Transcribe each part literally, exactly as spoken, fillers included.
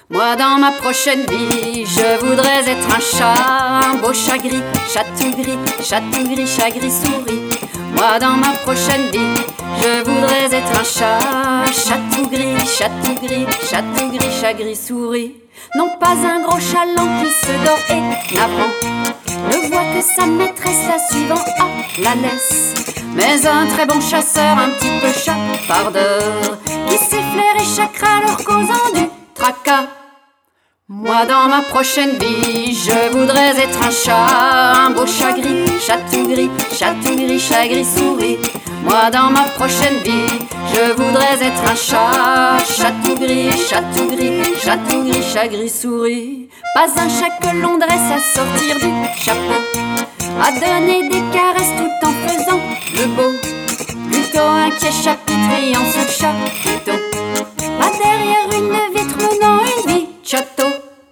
Moi dans ma prochaine vie, je voudrais être un chat, un beau chat gris, chat tout gris, chat tout gris, chat gris souris. Moi dans ma prochaine vie, je voudrais être un chat, chat tout gris, chat tout gris, chat tout gris, chat gris souris. Non pas un gros chat lent qui se dort et navrant ne voit que sa maîtresse la suivant à la laisse, mais un très bon chasseur, un petit peu chapardeur, qui sait flairer chaque rat leur causant du tracas. Moi dans ma prochaine vie, je voudrais être un chat, un beau chat gris, chat tout gris, chat tout gris, chat gris souris. Moi dans ma prochaine vie, je voudrais être un chat, chat tout gris, chat tout gris, chat tout gris, chat gris souris. Pas un chat que l'on dresse à sortir du chapeau, à donner des caresses tout en faisant le beau. Plutôt inquiet chapitriant son chapiteau, pas derrière une vitre menant une vie de château.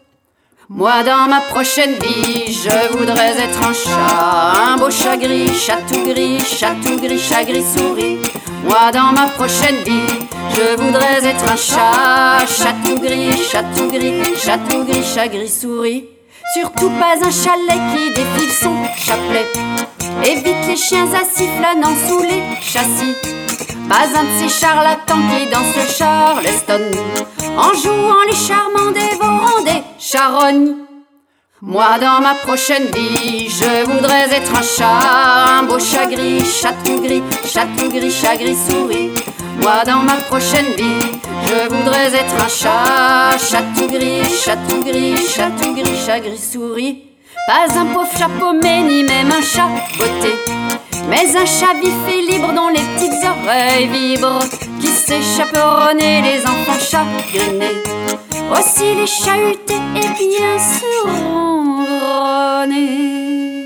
Moi dans ma prochaine vie, je voudrais être un chat, un beau chat gris, chat tout gris, chat tout gris, chat gris souris. Moi dans ma prochaine vie, je voudrais être un chat, chat tout gris, chat tout gris, chat tout gris, chat gris souris. Surtout pas un chalet qui défile son chapelet, évite les chiens assis flânant sous les châssis. Pas un de ces charlatans qui dansent le charleston, en jouant les charmants dévorant des charognes. Moi dans ma prochaine vie, je voudrais être un chat, un beau chat gris, chat tout gris, chat tout gris, chat gris souris. Moi dans ma prochaine vie, je voudrais être un chat, chat tout gris, chat tout gris, chat tout gris, chat gris souris. Pas un pauvre chat paumé, ni même un chat botté, mais un chat vif et libre dont les petites oreilles vibrent, qui sait chaperonner les enfants chagrinés, aussi les chahutés et bien surronnés.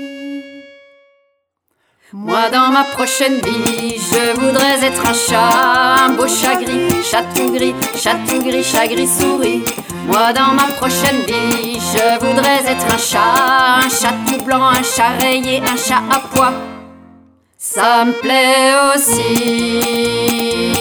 Moi dans ma prochaine vie, je voudrais être un chat, un beau chat gris, chat tout gris, chat tout gris, chat gris souris. Moi dans ma prochaine vie, je voudrais être un chat, un chat tout blanc, un chat rayé, un chat à pois. Ça me plaît aussi.